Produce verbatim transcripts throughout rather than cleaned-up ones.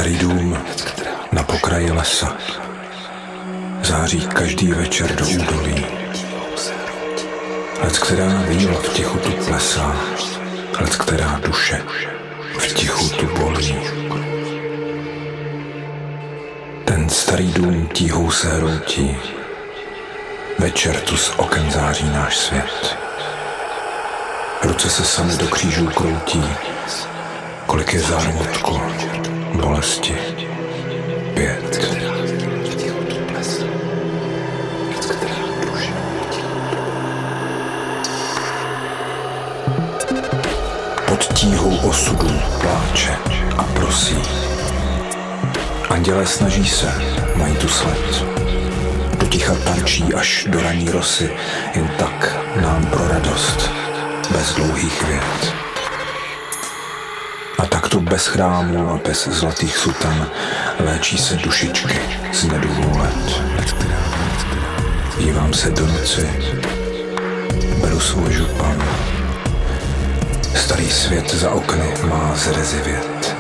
Starý dům na pokraji lesa září každý večer do údolí. Leckterá víla v tichu tu plesá, leckterá duše v tichu tu bolí. Ten starý dům tíhou se hroutí, večer tu z oken září náš svět. Ruce se sami do křížů kroutí, kolik je zármutku, bolesti, pět. Pod tíhou osudu pláče a prosí. Andělé snaží se, mají tu sled. Do ticha tančí až do raní rosy, jen tak nám pro radost, bez dlouhých vět. A takto bez chrámů a bez zlatých sutan léčí se dušičky z neduvů let. Dívám se do noci, beru svůj župan. Starý svět za okny má zrezivět.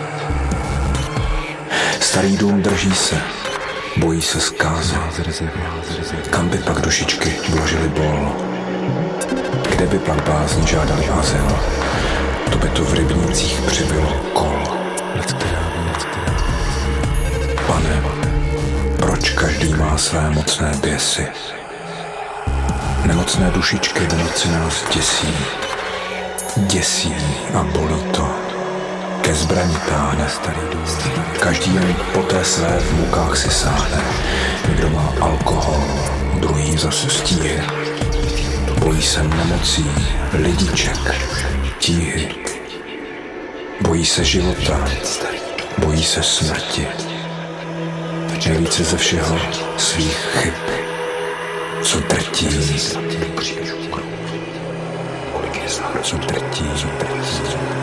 Starý dům drží se, bojí se zkázy. Kam by pak dušičky vložili bol? Kde by pak blázni žádali azyl? To by to v rybnících přibylo kol. Pane, proč každý má své mocné běsy? Nemocné dušičky v noci nás děsí. Děsí a bolí to. Ke zbrani táhne starý dům. Každý jen po té své v mukách si sáhne. Někdo má alkohol, druhý zase stíhy. Bojí se nemocí, lidiček, tíhy. Bojí se života, bojí se smrti. Nejvíce ze všeho svých chyb, co trtí. Co trtí, co trtí.